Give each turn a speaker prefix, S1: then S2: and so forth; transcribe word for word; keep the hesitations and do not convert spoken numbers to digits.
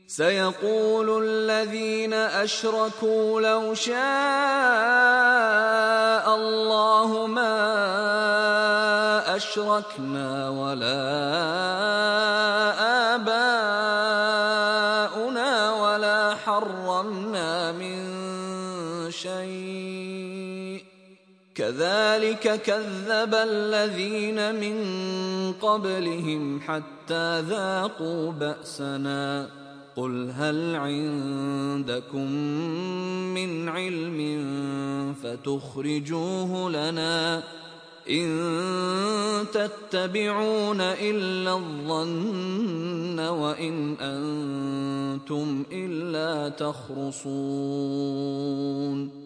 S1: سيقول الذين أشركوا لو شاء الله ما أشركنا ولا آباؤنا ولا حرمنا من شيء كذلك كذب الذين من قبلهم حتى ذاقوا بأسنا قل هل عندكم من علم فتخرجوه لنا إن تتبعون إلا الظن وإن أنتم إلا تخرصون